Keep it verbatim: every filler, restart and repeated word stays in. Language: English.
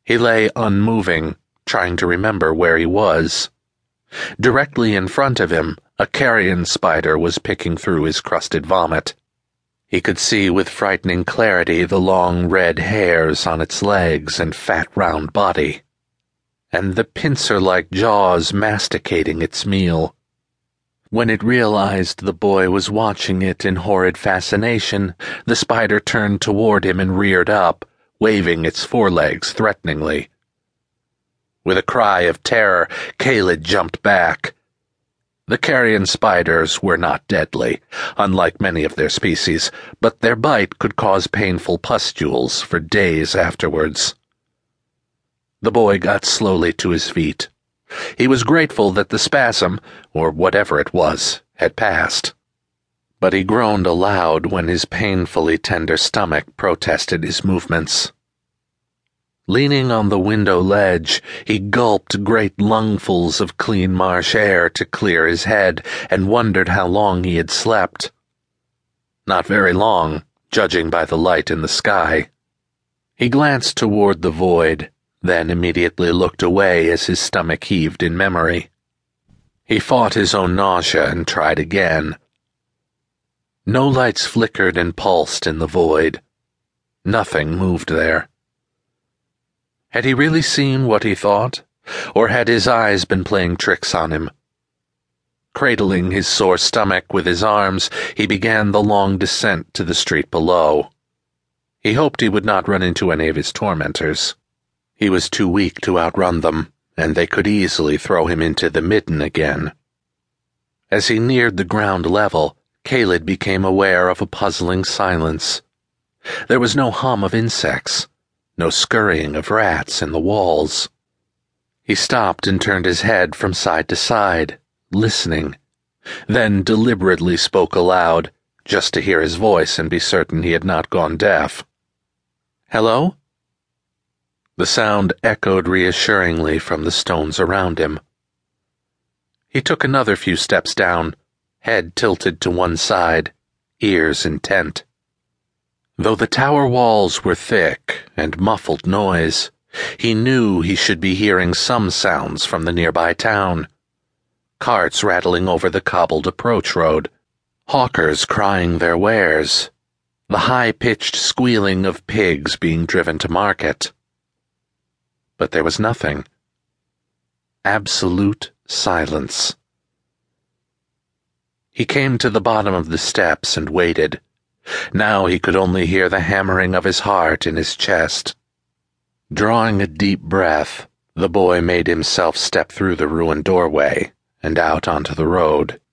He lay unmoving, trying to remember where he was. Directly in front of him, a carrion spider was picking through his crusted vomit. He could see with frightening clarity the long red hairs on its legs and fat round body, and the pincer-like jaws masticating its meal. When it realized the boy was watching it in horrid fascination, the spider turned toward him and reared up, waving its forelegs threateningly. With a cry of terror, Kaled jumped back. The carrion spiders were not deadly, unlike many of their species, but their bite could cause painful pustules for days afterwards. The boy got slowly to his feet. He was grateful that the spasm, or whatever it was, had passed. But he groaned aloud when his painfully tender stomach protested his movements. Leaning on the window ledge, he gulped great lungfuls of clean marsh air to clear his head and wondered how long he had slept. Not very long, judging by the light in the sky. He glanced toward the void, then immediately looked away as his stomach heaved in memory. He fought his own nausea and tried again. No lights flickered and pulsed in the void. Nothing moved there. Had he really seen what he thought, or had his eyes been playing tricks on him? Cradling his sore stomach with his arms, he began the long descent to the street below. He hoped he would not run into any of his tormentors. He was too weak to outrun them, and they could easily throw him into the midden again. As he neared the ground level, Kaled became aware of a puzzling silence. There was no hum of insects, no scurrying of rats in the walls. He stopped and turned his head from side to side, listening, then deliberately spoke aloud, just to hear his voice and be certain he had not gone deaf. "Hello?" The sound echoed reassuringly from the stones around him. He took another few steps down, head tilted to one side, ears intent. Though the tower walls were thick and muffled noise, he knew he should be hearing some sounds from the nearby town. Carts rattling over the cobbled approach road, hawkers crying their wares, the high-pitched squealing of pigs being driven to market. But there was nothing. Absolute silence. He came to the bottom of the steps and waited. Now he could only hear the hammering of his heart in his chest. Drawing a deep breath, the boy made himself step through the ruined doorway and out onto the road.